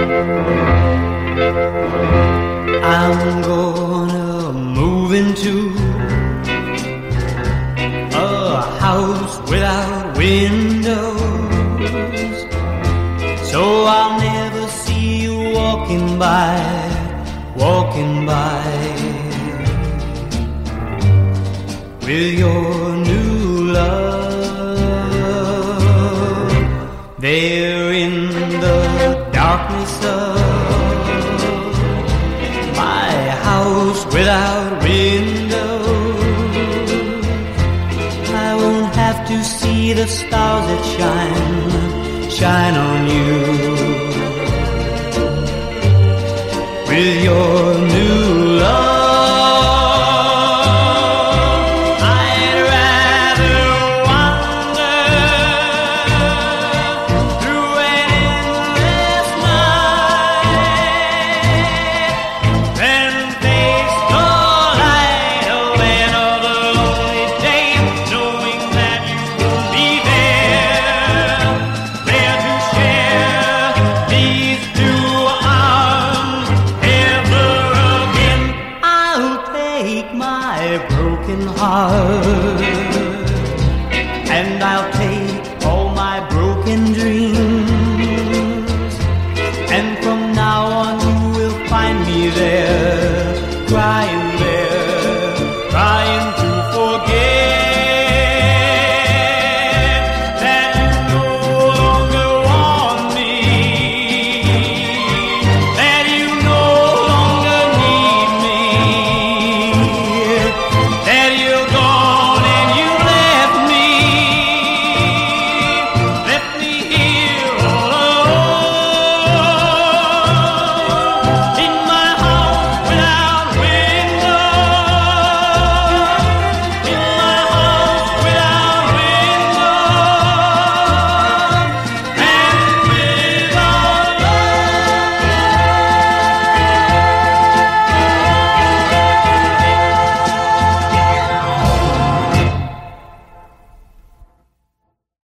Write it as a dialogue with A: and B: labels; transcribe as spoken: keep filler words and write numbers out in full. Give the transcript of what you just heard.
A: I'm gonna move into a house without windows, so I'll never see you walking by, walking by with your new love. There in the darkness of my house without windows, I won't have to see the stars that shine, shine on you with your new love. My broken heart